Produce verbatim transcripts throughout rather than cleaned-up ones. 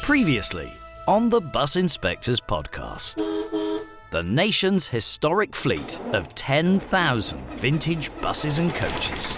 Previously on the Bus Inspectors podcast, the nation's historic fleet of ten thousand vintage buses and coaches.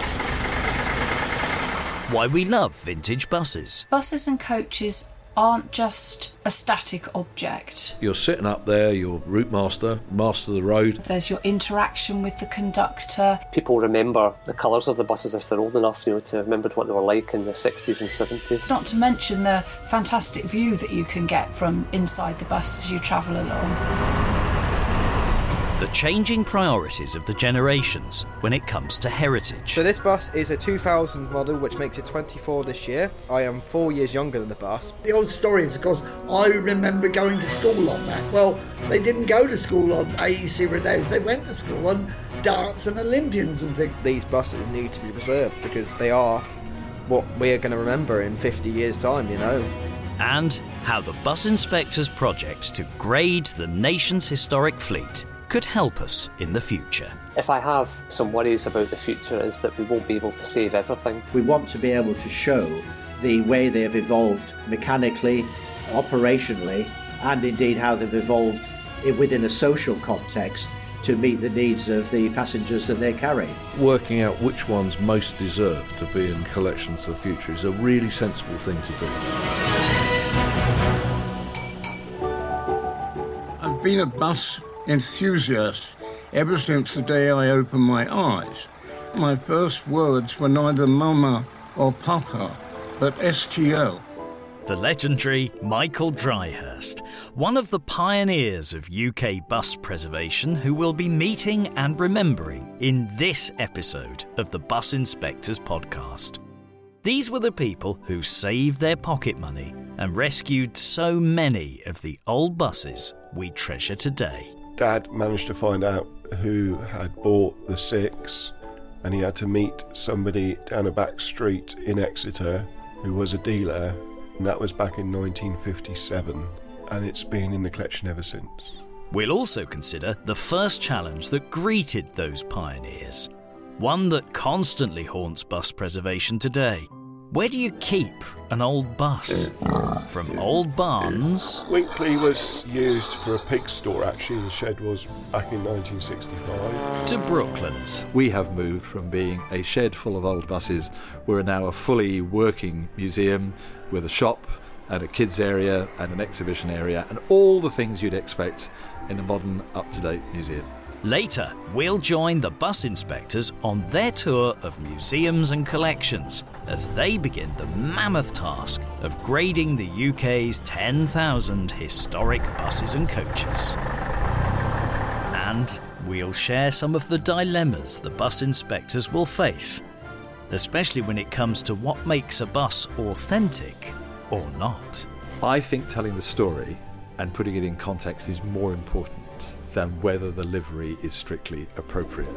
Why we love vintage buses. Buses and coaches aren't just a static object. You're sitting up there, you're route master, master of the road. There's your interaction with the conductor. People remember the colours of the buses if they're old enough, you know, to remember what they were like in the sixties and seventies. Not to mention the fantastic view that you can get from inside the bus as you travel along. The changing priorities of the generations when it comes to heritage. So this bus is a two thousand model, which makes it twenty-four this year. I am four years younger than the bus. The old story is, of course, I remember going to school on that. Well, they didn't go to school on A E C Rodeos, they went to school on darts and Olympians and things. These buses need to be preserved because they are what we're going to remember in fifty years' time, you know. And how the Bus Inspectors project to grade the nation's historic fleet could help us in the future. If I have some worries about the future, is that we won't be able to save everything. We want to be able to show the way they have evolved mechanically, operationally, and indeed how they've evolved within a social context to meet the needs of the passengers that they carry. Working out which ones most deserve to be in collections for the future is a really sensible thing to do. I've been a bus enthusiast ever since the day I opened my eyes. My first words were neither mama or papa, but S T L. The legendary Michael Dryhurst, one of the pioneers of U K bus preservation, who we'll be meeting and remembering in this episode of the Bus Inspectors podcast. These were the people who saved their pocket money and rescued so many of the old buses we treasure today. Dad managed to find out who had bought the six, and he had to meet somebody down a back street in Exeter who was a dealer, and that was back in nineteen fifty-seven, and it's been in the collection ever since. We'll also consider the first challenge that greeted those pioneers, one that constantly haunts bus preservation today. Where do you keep an old bus? From old barns... Winkley was used for a pig store, actually. The shed was back in nineteen sixty-five. To Brooklands. We have moved from being a shed full of old buses. We're now a fully working museum with a shop and a kids area and an exhibition area and all the things you'd expect in a modern, up-to-date museum. Later, we'll join the Bus Inspectors on their tour of museums and collections as they begin the mammoth task of grading the U K's ten thousand historic buses and coaches. And we'll share some of the dilemmas the Bus Inspectors will face, especially when it comes to what makes a bus authentic or not. I think telling the story and putting it in context is more important than whether the livery is strictly appropriate.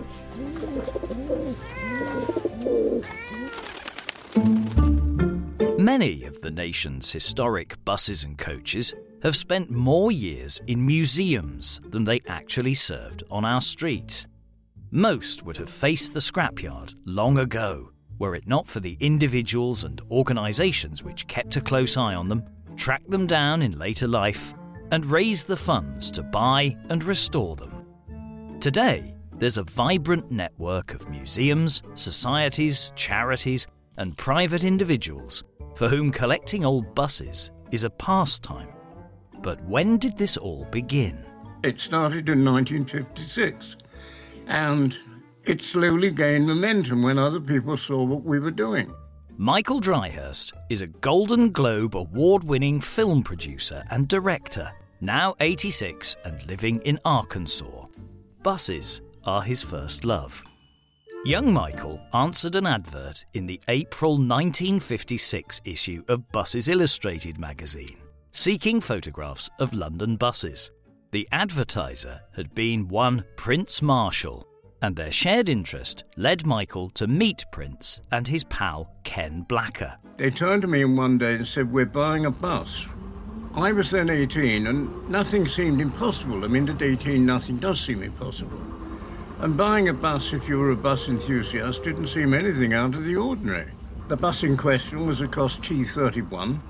Many of the nation's historic buses and coaches have spent more years in museums than they actually served on our streets. Most would have faced the scrapyard long ago, were it not for the individuals and organisations which kept a close eye on them, tracked them down in later life, and raise the funds to buy and restore them. Today, there's a vibrant network of museums, societies, charities, and private individuals for whom collecting old buses is a pastime. But when did this all begin? It started in nineteen fifty-six, and it slowly gained momentum when other people saw what we were doing. Michael Dryhurst is a Golden Globe award-winning film producer and director, now eighty-six and living in Arkansas. Buses are his first love. Young Michael answered an advert in the April nineteen fifty-six issue of Buses Illustrated magazine, seeking photographs of London buses. The advertiser had been one Prince Marshall, and their shared interest led Michael to meet Prince and his pal Ken Blacker. They turned to me one day and said, "We're buying a bus." I was then eighteen, and nothing seemed impossible. I mean, at eighteen, nothing does seem impossible. And buying a bus, if you were a bus enthusiast, didn't seem anything out of the ordinary. The bus in question was a Cos T thirty-one,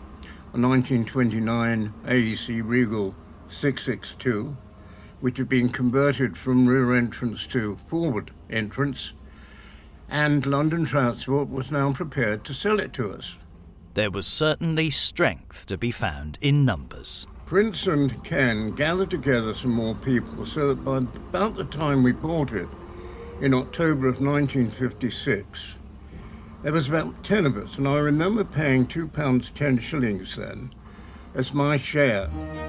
a nineteen twenty-nine A E C Regal six sixty-two, which had been converted from rear entrance to forward entrance, and London Transport was now prepared to sell it to us. There was certainly strength to be found in numbers. Prince and Ken gathered together some more people so that by about the time we bought it, in October of nineteen fifty-six, there was about ten of us, and I remember paying two pounds ten shillings then as my share.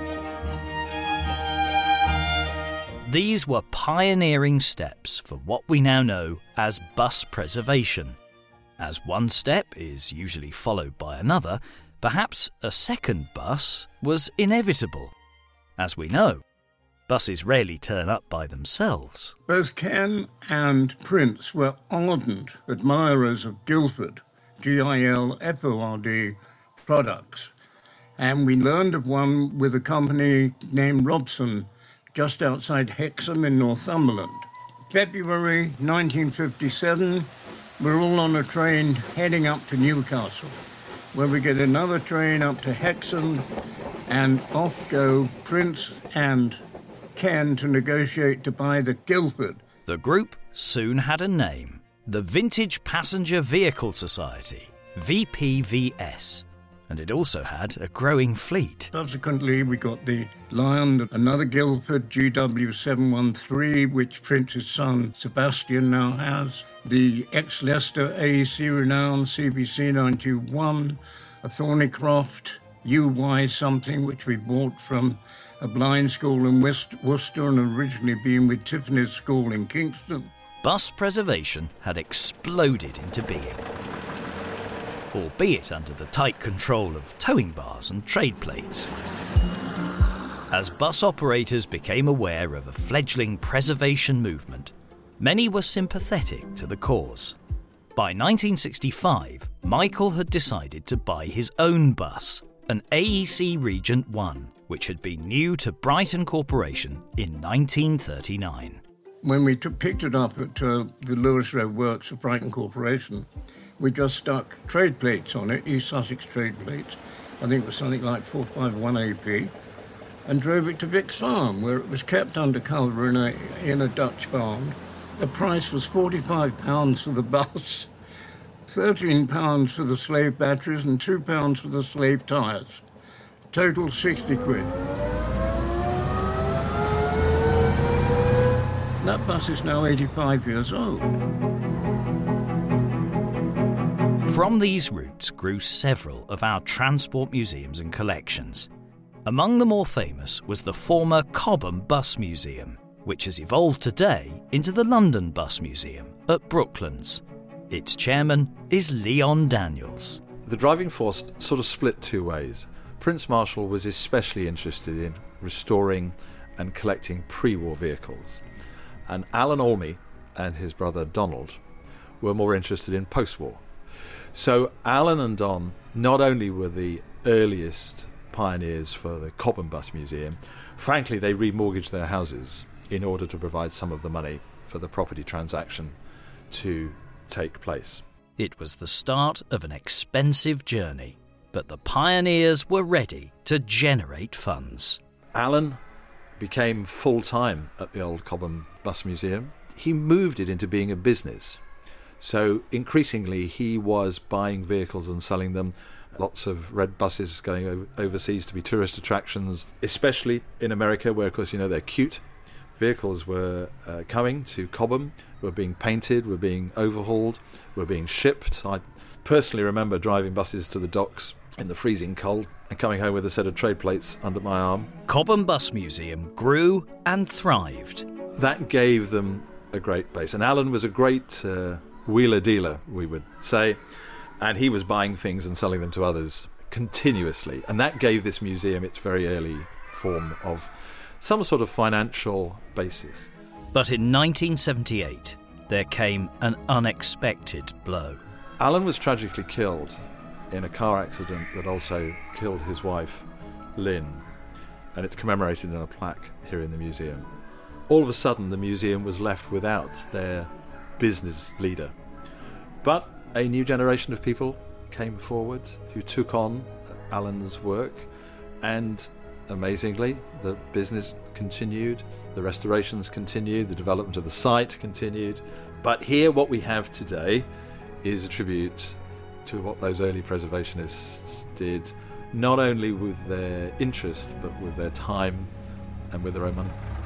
These were pioneering steps for what we now know as bus preservation. As one step is usually followed by another, perhaps a second bus was inevitable. As we know, buses rarely turn up by themselves. Both Ken and Prince were ardent admirers of Guildford, G I L F O R D products, and we learned of one with a company named Robson just outside Hexham in Northumberland. February nineteen fifty-seven, we're all on a train heading up to Newcastle, where we get another train up to Hexham, and off go Prince and Ken to negotiate to buy the Guildford. The group soon had a name, the Vintage Passenger Vehicle Society, V P V S, and it also had a growing fleet. Subsequently, we got the Lion, another Guildford G W seven one three, which Prince's son Sebastian now has, the ex-Leicester A E C renowned C B C nine two one, a Thornycroft U Y something, which we bought from a blind school in West Worcester and originally been with Tiffany's School in Kingston. Bus preservation had exploded into being, albeit under the tight control of towing bars and trade plates. As bus operators became aware of a fledgling preservation movement, many were sympathetic to the cause. By nineteen sixty-five, Michael had decided to buy his own bus, an A E C Regent one, which had been new to Brighton Corporation in nineteen thirty-nine. When we took, picked it up at uh, the Lewis Road Works of Brighton Corporation, we just stuck trade plates on it, East Sussex trade plates, I think it was something like four five one A P, and drove it to Vick's Farm, where it was kept under cover in a, in a Dutch barn. The price was forty-five pounds for the bus, thirteen pounds for the slave batteries and two pounds for the slave tyres. Total sixty quid. That bus is now eighty-five years old. From these routes grew several of our transport museums and collections. Among the more famous was the former Cobham Bus Museum, which has evolved today into the London Bus Museum at Brooklands. Its chairman is Leon Daniels. The driving force sort of split two ways. Prince Marshall was especially interested in restoring and collecting pre-war vehicles, and Alan Olney and his brother Donald were more interested in post-war. So Alan and Don not only were the earliest pioneers for the Cobham Bus Museum, frankly they remortgaged their houses in order to provide some of the money for the property transaction to take place. It was the start of an expensive journey, but the pioneers were ready to generate funds. Alan became full-time at the old Cobham Bus Museum. He moved it into being a business. So increasingly he was buying vehicles and selling them. Lots of red buses going overseas to be tourist attractions, especially in America, where, of course, you know, they're cute. Vehicles were uh, coming to Cobham, were being painted, were being overhauled, were being shipped. I personally remember driving buses to the docks in the freezing cold and coming home with a set of trade plates under my arm. Cobham Bus Museum grew and thrived. That gave them a great base. And Alan was a great uh, wheeler dealer, we would say, and he was buying things and selling them to others continuously. And that gave this museum its very early form of some sort of financial basis. But in nineteen seventy-eight, there came an unexpected blow. Alan was tragically killed in a car accident that also killed his wife, Lynn, and it's commemorated in a plaque here in the museum. All of a sudden, the museum was left without their business leader. But a new generation of people came forward who took on Alan's work, and amazingly, the business continued, the restorations continued, the development of the site continued. But here what we have today is a tribute to what those early preservationists did, not only with their interest, but with their time and with their own money.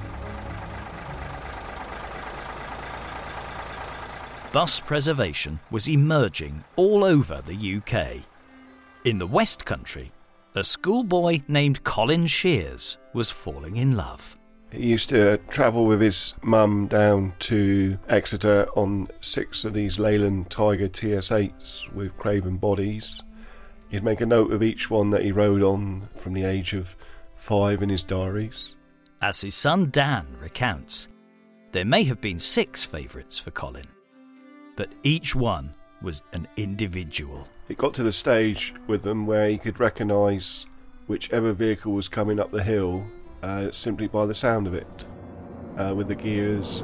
Bus preservation was emerging all over the U K. In the West Country, a schoolboy named Colin Shears was falling in love. He used to travel with his mum down to Exeter on six of these Leyland Tiger T S eights with Craven bodies. He'd make a note of each one that he rode on from the age of five in his diaries. As his son Dan recounts, there may have been six favourites for Colin, but each one was an individual. It got to the stage with them where he could recognise whichever vehicle was coming up the hill uh, simply by the sound of it, uh, with the gears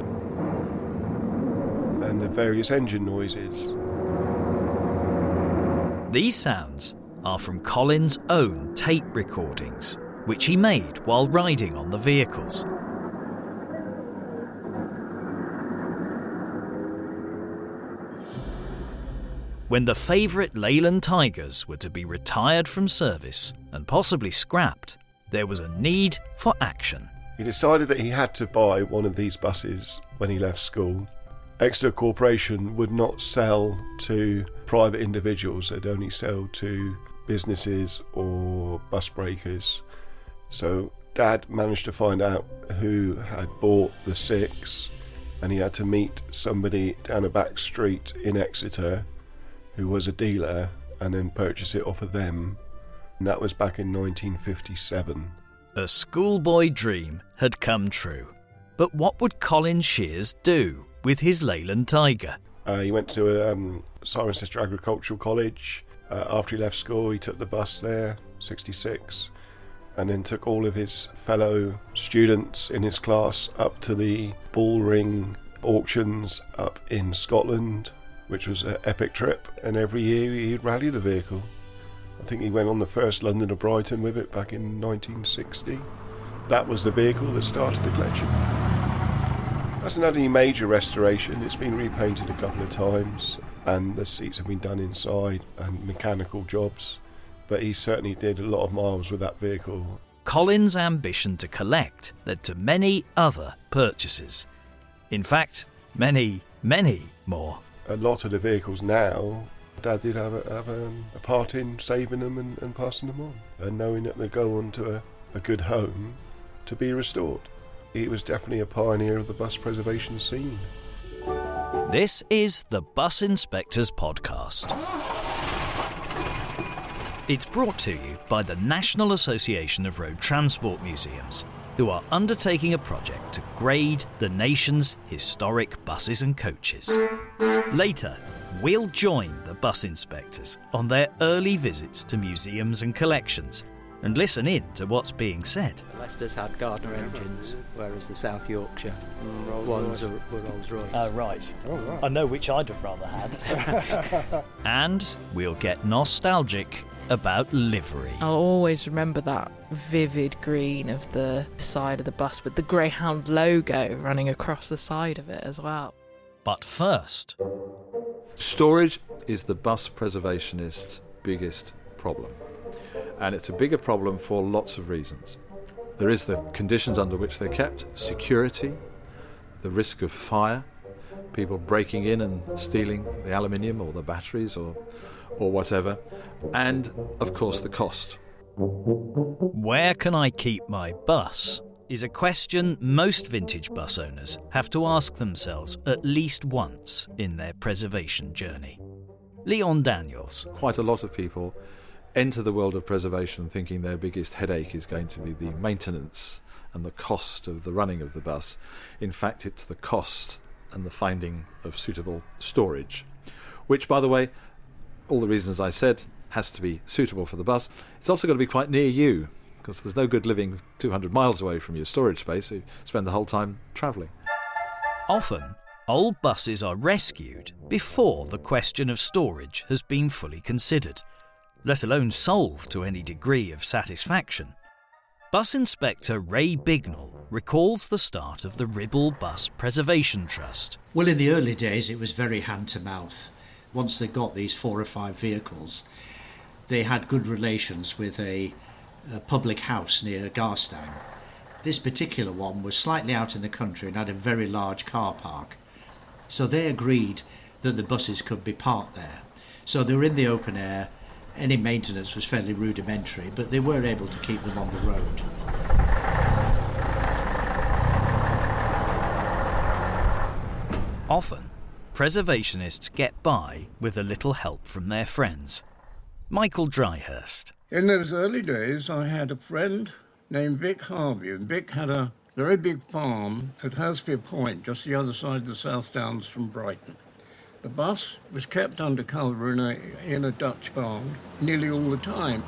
and the various engine noises. These sounds are from Colin's own tape recordings, which he made while riding on the vehicles. When the favourite Leyland Tigers were to be retired from service and possibly scrapped, there was a need for action. He decided that he had to buy one of these buses when he left school. Exeter Corporation would not sell to private individuals, they'd only sell to businesses or bus breakers. So Dad managed to find out who had bought the six, and he had to meet somebody down a back street in Exeter who was a dealer, and then purchase it off of them. And that was back in nineteen fifty-seven. A schoolboy dream had come true. But what would Colin Shears do with his Leyland Tiger? Uh, he went to um, Cirencester Agricultural College. Uh, after he left school, he took the bus there, sixty-six, and then took all of his fellow students in his class up to the Bullring auctions up in Scotland, which was an epic trip, and every year he'd rally the vehicle. I think he went on the first London to Brighton with it back in nineteen sixty. That was the vehicle that started the collection. Hasn't had any major restoration. It's been repainted a couple of times, and the seats have been done inside and mechanical jobs, but he certainly did a lot of miles with that vehicle. Colin's ambition to collect led to many other purchases. In fact, many, many more. A lot of the vehicles now, Dad did have a, have a, a part in saving them and, and passing them on, and knowing that they go on to a, a good home to be restored. He was definitely a pioneer of the bus preservation scene. This is the Bus Inspectors Podcast. It's brought to you by the National Association of Road Transport Museums, who are undertaking a project to grade the nation's historic buses and coaches. Later, we'll join the bus inspectors on their early visits to museums and collections and listen in to what's being said. Leicester's had Gardner engines, whereas the South Yorkshire mm, ones are, were Rolls-Royce. Oh, right. Oh, right. I know which I'd have rather had. And we'll get nostalgic about livery. I'll always remember that vivid green of the side of the bus with the Greyhound logo running across the side of it as well. But first, storage is the bus preservationist's biggest problem. And it's a bigger problem for lots of reasons. There is the conditions under which they're kept, security, the risk of fire, people breaking in and stealing the aluminium or the batteries or or whatever, and of course the cost. Where can I keep my bus is a question most vintage bus owners have to ask themselves at least once in their preservation journey. Leon Daniels. Quite a lot of people enter the world of preservation thinking their biggest headache is going to be the maintenance and the cost of the running of the bus. In fact, it's the cost and the finding of suitable storage, which, by the way, all the reasons I said, has to be suitable for the bus. It's also got to be quite near you, because there's no good living two hundred miles away from your storage space, so you spend the whole time travelling. Often, old buses are rescued before the question of storage has been fully considered. let alone solve to any degree of satisfaction. Bus Inspector Ray Bignell recalls the start of the Ribble Bus Preservation Trust. Well, in the early days it was very hand-to-mouth. Once they got these four or five vehicles, they had good relations with a, a public house near Garstang. This particular one was slightly out in the country and had a very large car park. So they agreed that the buses could be parked there. So they were in the open air. Any maintenance was fairly rudimentary, but they were able to keep them on the road. Often, preservationists get by with a little help from their friends. Michael Dryhurst. In those early days, I had a friend named Vic Harvey, and Vic had a very big farm at Hurstfield Point, just the other side of the South Downs from Brighton. The bus was kept under cover in a, in a Dutch barn nearly all the time.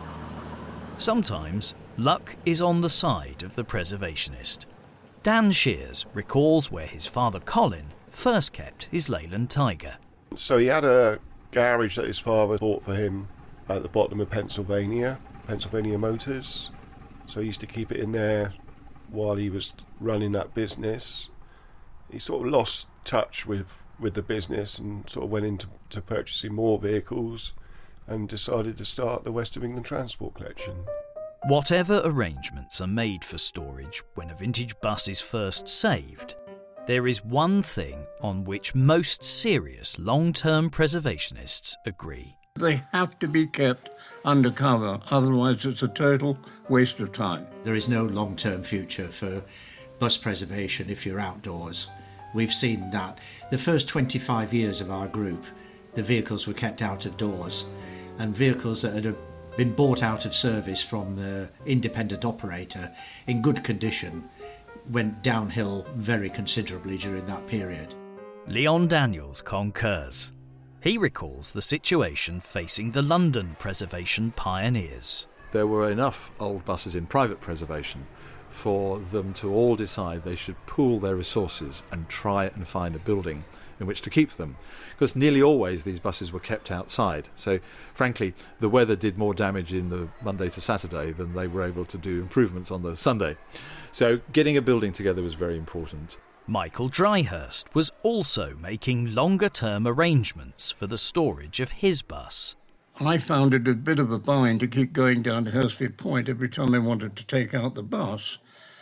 Sometimes, luck is on the side of the preservationist. Dan Shears recalls where his father Colin first kept his Leyland Tiger. So he had a garage that his father bought for him at the bottom of Pennsylvania, Pennsylvania Motors. So he used to keep it in there while he was running that business. He sort of lost touch with with the business and sort of went into to purchasing more vehicles and decided to start the West of England Transport Collection. Whatever arrangements are made for storage when a vintage bus is first saved, there is one thing on which most serious long-term preservationists agree. They have to be kept under cover, otherwise it's a total waste of time. There is no long-term future for bus preservation if you're outdoors. We've seen that. The first twenty-five years of our group, the vehicles were kept out of doors, and vehicles that had been bought out of service from the independent operator in good condition went downhill very considerably during that period. Leon Daniels concurs. He recalls the situation facing the London preservation pioneers. There were enough old buses in private preservation for them to all decide they should pool their resources and try and find a building in which to keep them. Because nearly always these buses were kept outside. So, frankly, the weather did more damage in the Monday to Saturday than they were able to do improvements on the Sunday. So getting a building together was very important. Michael Dryhurst was also making longer-term arrangements for the storage of his bus. I found it a bit of a bind to keep going down to Hurstfield Point every time they wanted to take out the bus.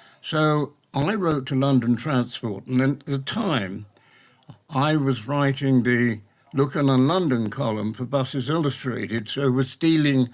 So I wrote to London Transport, and at the time I was writing the Looking on London column for Buses Illustrated, so was dealing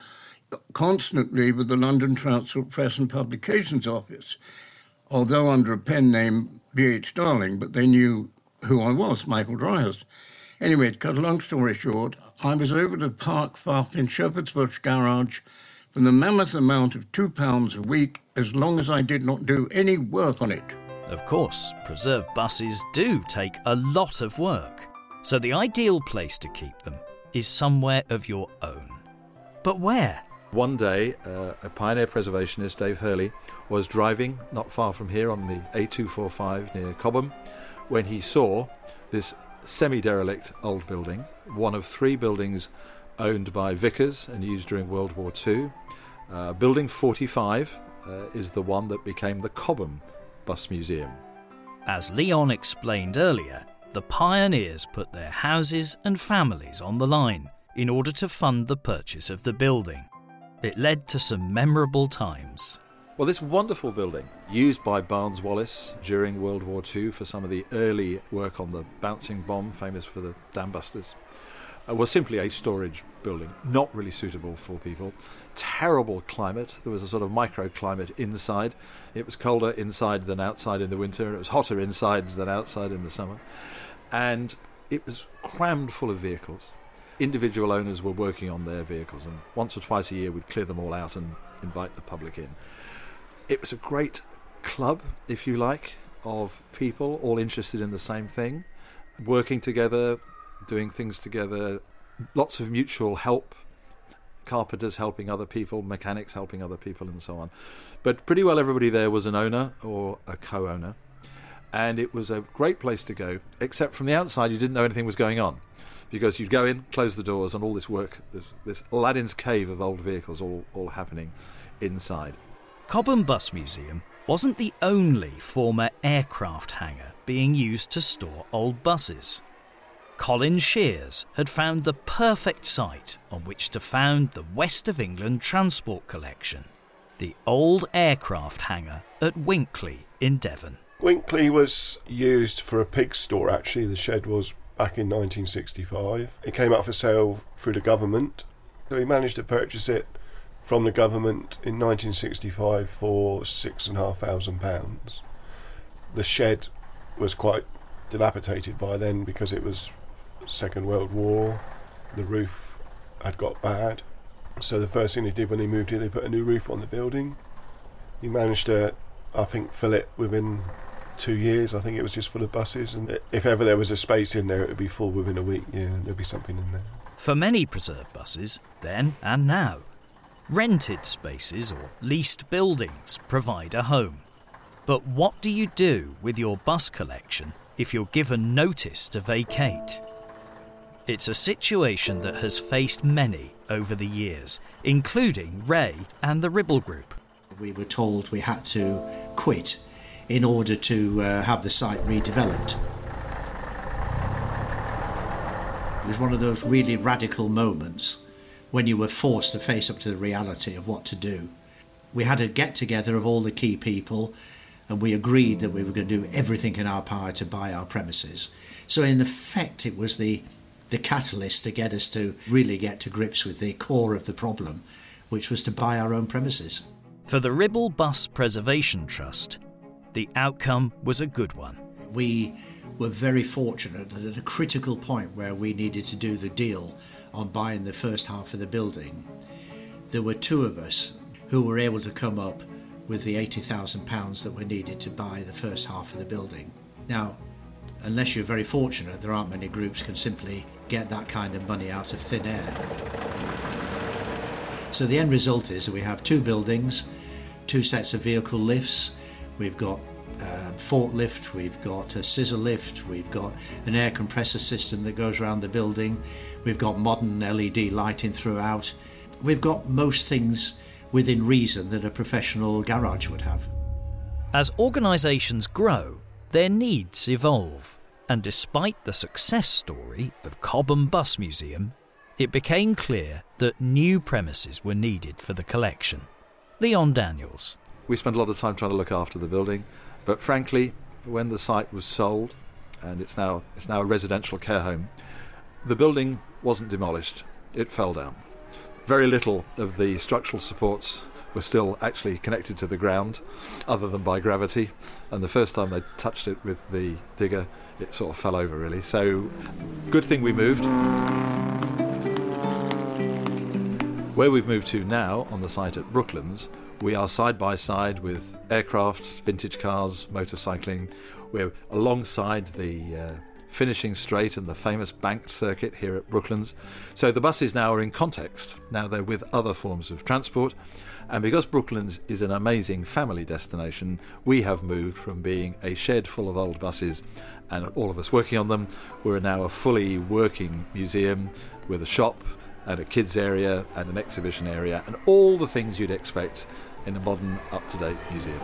constantly with the London Transport Press and Publications Office, although under a pen name B H Darling, but they knew who I was, Michael Dryhurst. Anyway, to cut a long story short, I was able to park Fuff in Shepherd's Bush garage for the mammoth amount of two pounds a week as long as I did not do any work on it. Of course, preserved buses do take a lot of work, so the ideal place to keep them is somewhere of your own. But where? One day, uh, a pioneer preservationist, Dave Hurley, was driving not far from here on the A two forty-five near Cobham when he saw this semi-derelict old building, one of three buildings owned by Vickers and used during World War Two. Uh, building forty-five uh, is the one that became the Cobham Bus Museum. As Leon explained earlier, the pioneers put their houses and families on the line in order to fund the purchase of the building. It led to some memorable times. Well, this wonderful building, used by Barnes Wallis during World War Two for some of the early work on the bouncing bomb, famous for the dam busters, uh, was simply a storage building, not really suitable for people. Terrible climate. There was a sort of microclimate inside. It was colder inside than outside in the winter, and it was hotter inside than outside in the summer. And it was crammed full of vehicles. Individual owners were working on their vehicles, and once or twice a year we'd clear them all out and invite the public in. It was a great club, if you like, of people all interested in the same thing, working together, doing things together, lots of mutual help, carpenters helping other people, mechanics helping other people, and so on. But pretty well everybody there was an owner or a co-owner, and it was a great place to go, except from the outside you didn't know anything was going on. because you'd go in, close the doors, and all this work, this, this Aladdin's cave of old vehicles all, all happening inside. Cobham Bus Museum wasn't the only former aircraft hangar being used to store old buses. Colin Shears had found the perfect site on which to found the West of England Transport Collection, the old aircraft hangar at Winkley in Devon. Winkley was used for a pig store, actually. The shed was back in nineteen sixty-five. It came up for sale through the government. So he managed to purchase it from the government in nineteen sixty-five for six and a half thousand pounds. The shed was quite dilapidated by then because it was Second World War. The roof had got bad. So the first thing they did when they moved in, they put a new roof on the building. He managed to, I think, fill it within two years. I think it was just full of buses, and if ever there was a space in there, it would be full within a week. Yeah, there'd be something in there. For many preserved buses, then and now, rented spaces or leased buildings provide a home. But what do you do with your bus collection if you're given notice to vacate? It's a situation that has faced many over the years, including Ray and the Ribble Group. We were told we had to quit in order to uh, have the site redeveloped. It was one of those really radical moments when you were forced to face up to the reality of what to do. We had a get-together of all the key people, and we agreed that we were going to do everything in our power to buy our premises. So in effect, it was the, the catalyst to get us to really get to grips with the core of the problem, which was to buy our own premises. For the Ribble Bus Preservation Trust, the outcome was a good one. We were very fortunate that at a critical point where we needed to do the deal on buying the first half of the building, there were two of us who were able to come up with the eighty thousand pounds that were needed to buy the first half of the building. Now, unless you're very fortunate, there aren't many groups can simply get that kind of money out of thin air. So the end result is that we have two buildings, two sets of vehicle lifts. We've got a forklift, we've got a scissor lift, we've got an air compressor system that goes around the building, we've got modern L E D lighting throughout. We've got most things within reason that a professional garage would have. As organisations grow, their needs evolve, and despite the success story of Cobham Bus Museum, it became clear that new premises were needed for the collection. Leon Daniels. We spent a lot of time trying to look after the building, but frankly, when the site was sold, and it's now it's now a residential care home, the building wasn't demolished, it fell down. Very little of the structural supports were still actually connected to the ground, other than by gravity, and the first time they touched it with the digger, it sort of fell over really. So, good thing we moved. Where we've moved to now, on the site at Brooklands, we are side by side with aircraft, vintage cars, motorcycling. We're alongside the uh, finishing straight and the famous banked circuit here at Brooklands. So the buses now are in context. Now they're with other forms of transport. And because Brooklands is an amazing family destination, we have moved from being a shed full of old buses and all of us working on them. We're now a fully working museum with a shop and a kids area and an exhibition area and all the things you'd expect in a modern, up-to-date museum.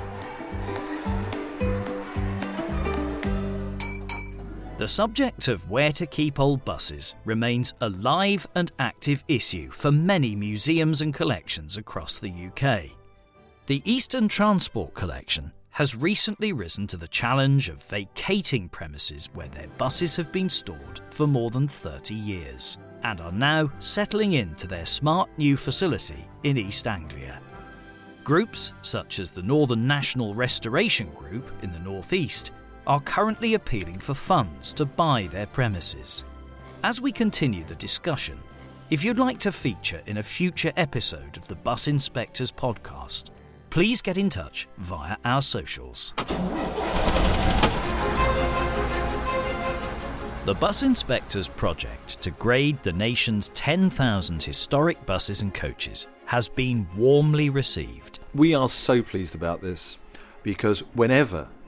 The subject of where to keep old buses remains a live and active issue for many museums and collections across the U K. The Eastern Transport Collection has recently risen to the challenge of vacating premises where their buses have been stored for more than thirty years and are now settling into their smart new facility in East Anglia. Groups such as the Northern National Restoration Group in the North East are currently appealing for funds to buy their premises. As we continue the discussion, if you'd like to feature in a future episode of the Bus Inspectors podcast, please get in touch via our socials. The Bus Inspectors project to grade the nation's ten thousand historic buses and coaches has been warmly received. We are so pleased about this because whenever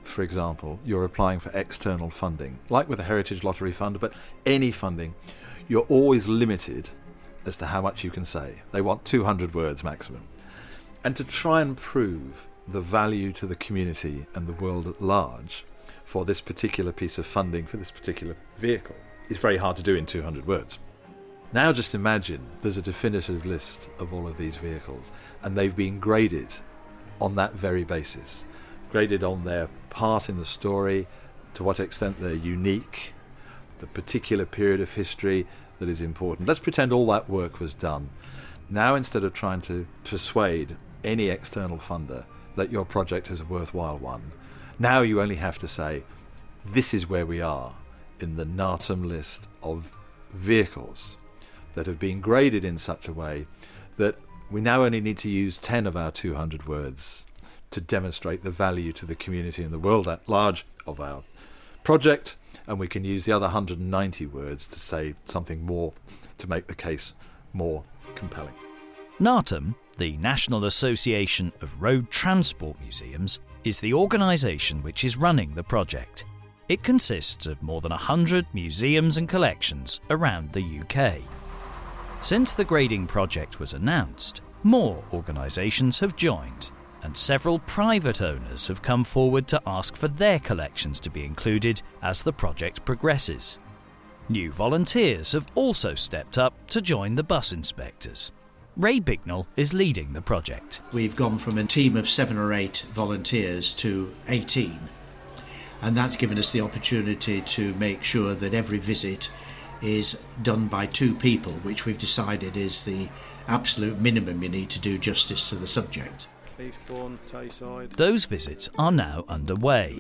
for example, you're applying for external funding, like with the Heritage Lottery Fund, but any funding, you're always limited as to how much you can say. They want two hundred words maximum. And to try and prove the value to the community and the world at large for this particular piece of funding, for this particular vehicle, is very hard to do in two hundred words. Now just imagine there's a definitive list of all of these vehicles, and they've been graded on that very basis. Graded on their part in the story, to what extent they're unique, the particular period of history that is important. Let's pretend all that work was done. Now, instead of trying to persuade any external funder that your project is a worthwhile one, now you only have to say, this is where we are in the NATAM list of vehicles that have been graded in such a way that we now only need to use ten of our two hundred words to demonstrate the value to the community and the world at large of our project, and we can use the other one hundred ninety words to say something more, to make the case more compelling. NATAM, the National Association of Road Transport Museums, is the organisation which is running the project. It consists of more than one hundred museums and collections around the U K. Since the grading project was announced, more organisations have joined, and several private owners have come forward to ask for their collections to be included as the project progresses. New volunteers have also stepped up to join the bus inspectors. Ray Bicknell is leading the project. We've gone from a team of seven or eight volunteers to eighteen, and that's given us the opportunity to make sure that every visit is done by two people, which we've decided is the absolute minimum you need to do justice to the subject. Eastbourne, Tayside. Those visits are now underway.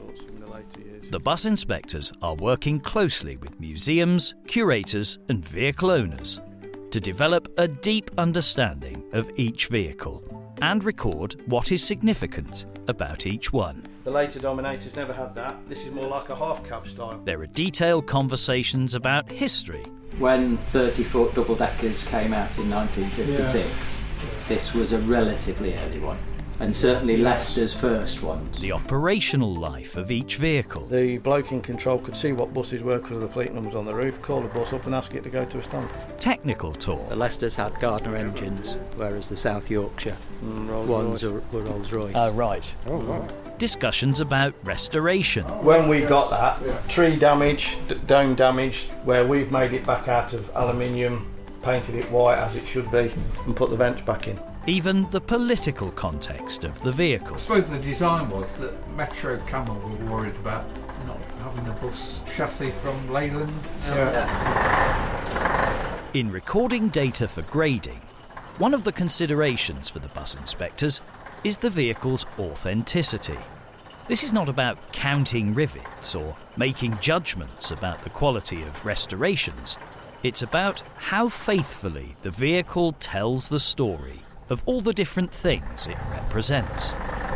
The bus inspectors are working closely with museums, curators and vehicle owners to develop a deep understanding of each vehicle and record what is significant about each one. The later Dominators never had that. This is more like a half cab style. There are detailed conversations about history. When thirty-foot double-deckers came out in nineteen fifty-six, yeah. This was a relatively early one, and certainly Leicester's first ones. The operational life of each vehicle. The bloke in control could see what buses were because of the fleet numbers on the roof, call the bus up and ask it to go to a stand. Technical tour. The Leicester's had Gardner engines, whereas the South Yorkshire mm, ones are, were Rolls-Royce. Oh, right. Oh, right. Discussions about restoration. When we got that, tree damage, d- dome damage, where we've made it back out of aluminium, painted it white as it should be, and put the vents back in. Even the political context of the vehicle. I suppose the design was that Metro Camel were worried about not having a bus chassis from Leyland. So. Yeah. In recording data for grading, one of the considerations for the bus inspectors is the vehicle's authenticity. This is not about counting rivets or making judgments about the quality of restorations. It's about how faithfully the vehicle tells the story of all the different things it represents.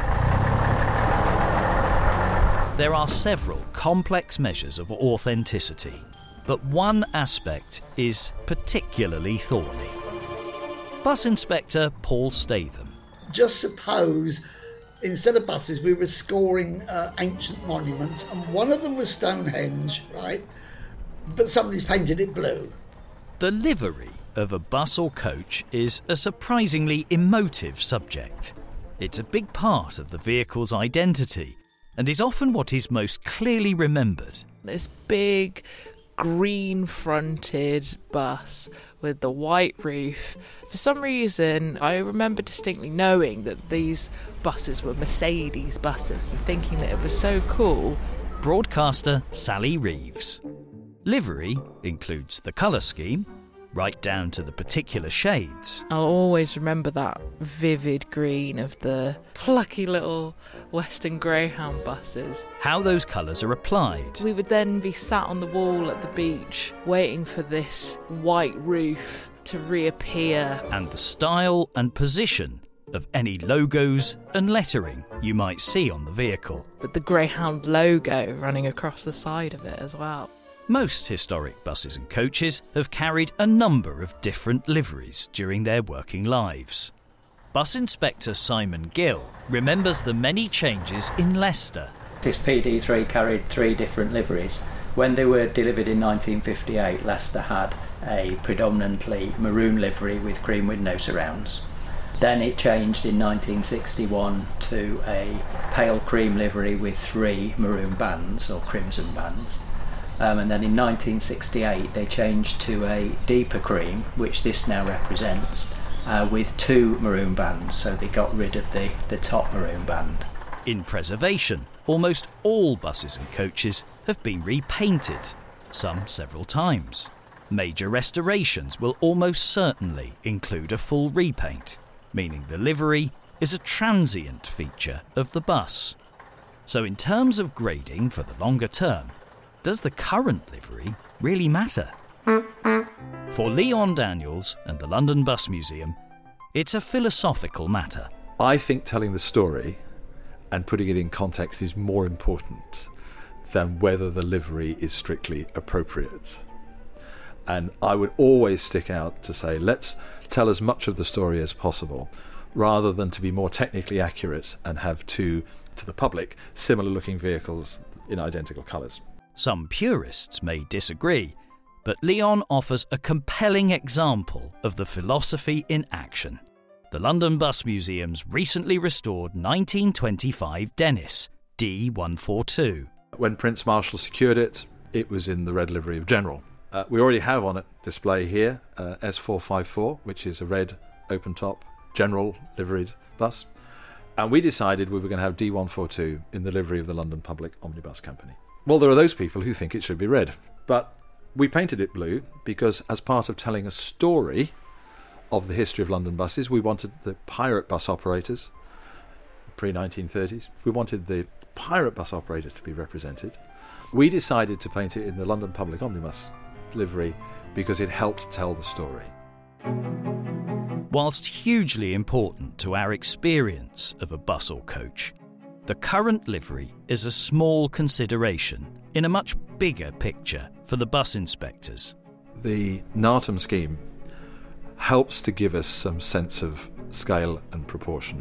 There are several complex measures of authenticity, but one aspect is particularly thorny. Bus Inspector Paul Statham. Just suppose, instead of buses, we were scoring uh, ancient monuments, and one of them was Stonehenge, right? But somebody's painted it blue. The livery of a bus or coach is a surprisingly emotive subject. It's a big part of the vehicle's identity and is often what is most clearly remembered. This big green-fronted bus with the white roof. For some reason, I remember distinctly knowing that these buses were Mercedes buses and thinking that it was so cool. Broadcaster Sally Reeves. Livery includes the colour scheme, right down to the particular shades. I'll always remember that vivid green of the plucky little Western Greyhound buses. How those colours are applied. We would then be sat on the wall at the beach waiting for this white roof to reappear. And the style and position of any logos and lettering you might see on the vehicle. With the Greyhound logo running across the side of it as well. Most historic buses and coaches have carried a number of different liveries during their working lives. Bus Inspector Simon Gill remembers the many changes in Leicester. This P D three carried three different liveries. When they were delivered in nineteen fifty-eight, Leicester had a predominantly maroon livery with cream window surrounds. Then it changed in nineteen sixty-one to a pale cream livery with three maroon bands or crimson bands. Um, and then in nineteen sixty-eight they changed to a deeper cream, which this now represents, uh, with two maroon bands, so they got rid of the, the top maroon band. In preservation, almost all buses and coaches have been repainted, some several times. Major restorations will almost certainly include a full repaint, meaning the livery is a transient feature of the bus. So in terms of grading for the longer term, does the current livery really matter? For Leon Daniels and the London Bus Museum, it's a philosophical matter. I think telling the story and putting it in context is more important than whether the livery is strictly appropriate. And I would always stick out to say, let's tell as much of the story as possible, rather than to be more technically accurate and have two, to the public, similar looking vehicles in identical colours. Some purists may disagree, but Leon offers a compelling example of the philosophy in action. The London Bus Museum's recently restored nineteen twenty-five Dennis D one forty-two. When Prince Marshal secured it, it was in the red livery of General. Uh, we already have on it display here uh, S four fifty-four, which is a red open-top General liveried bus. And we decided we were going to have D one forty-two in the livery of the London Public Omnibus Company. Well, there are those people who think it should be red. But we painted it blue because, as part of telling a story of the history of London buses, we wanted the pirate bus operators, pre nineteen thirties, we wanted the pirate bus operators to be represented. We decided to paint it in the London Public Omnibus livery because it helped tell the story. Whilst hugely important to our experience of a bus or coach, the current livery is a small consideration in a much bigger picture for the bus inspectors. The NARTM scheme helps to give us some sense of scale and proportion.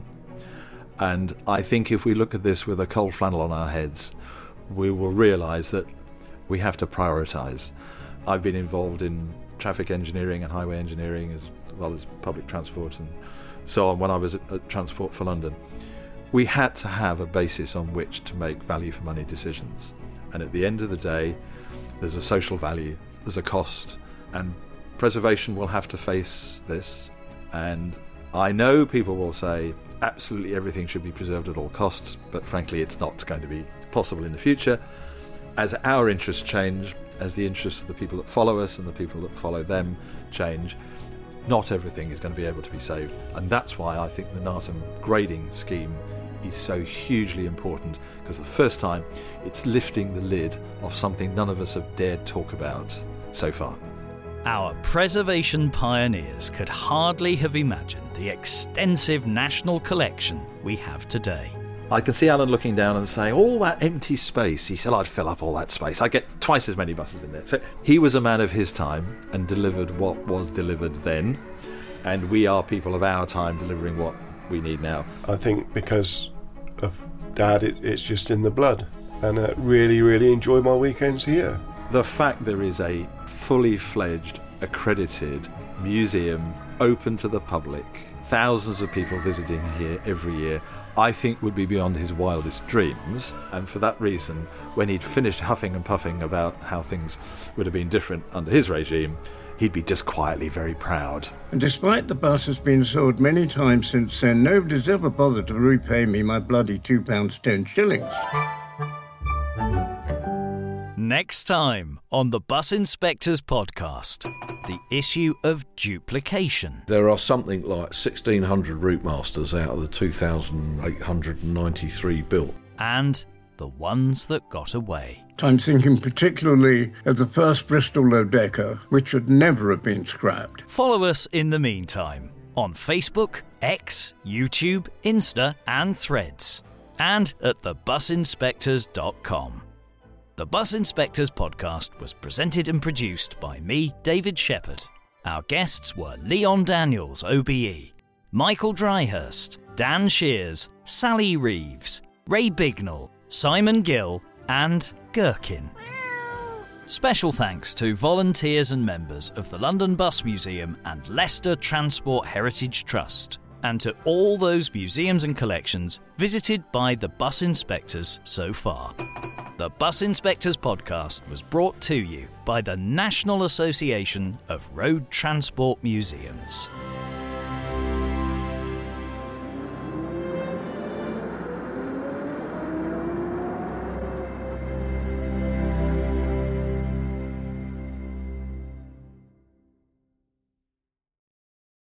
And I think if we look at this with a cold flannel on our heads, we will realise that we have to prioritise. I've been involved in traffic engineering and highway engineering as well as public transport and so on when I was at, at Transport for London. We had to have a basis on which to make value for money decisions. And at the end of the day, there's a social value, there's a cost, and preservation will have to face this. And I know people will say absolutely everything should be preserved at all costs, but frankly it's not going to be possible in the future. As our interests change, as the interests of the people that follow us and the people that follow them change, not everything is going to be able to be saved. And that's why I think the NARTM grading scheme is so hugely important, because the first time it's lifting the lid of something none of us have dared talk about so far. Our preservation pioneers could hardly have imagined the extensive national collection we have today. I can see Alan looking down and saying, all that empty space. He said, I'd fill up all that space. I get twice as many buses in there. So he was a man of his time and delivered what was delivered then. And we are people of our time delivering what we need now. I think because of Dad, it, it's just in the blood. And I really, really enjoy my weekends here. The fact there is a fully fledged, accredited museum open to the public, thousands of people visiting here every year, I think would be beyond his wildest dreams. And for that reason, when he'd finished huffing and puffing about how things would have been different under his regime, he'd be just quietly very proud. And despite the bus has been sold many times since then, nobody's ever bothered to repay me my bloody two pounds ten shillings. Next time on the Bus Inspectors podcast, the issue of duplication. There are something like sixteen hundred route masters out of the two thousand eight hundred ninety-three built. And the ones that got away. I'm thinking particularly of the first Bristol Lodecker, which should never have been scrapped. Follow us in the meantime on Facebook, X, YouTube, Insta and Threads, and at the bus inspectors dot com. The Bus Inspectors podcast was presented and produced by me, David Shepherd. Our guests were Leon Daniels, O B E, Michael Dryhurst, Dan Shears, Sally Reeves, Ray Bignell, Simon Gill and Gherkin. Special thanks to volunteers and members of the London Bus Museum and Leicester Transport Heritage Trust, and to all those museums and collections visited by the bus inspectors so far. The Bus Inspectors podcast was brought to you by the National Association of Road Transport Museums.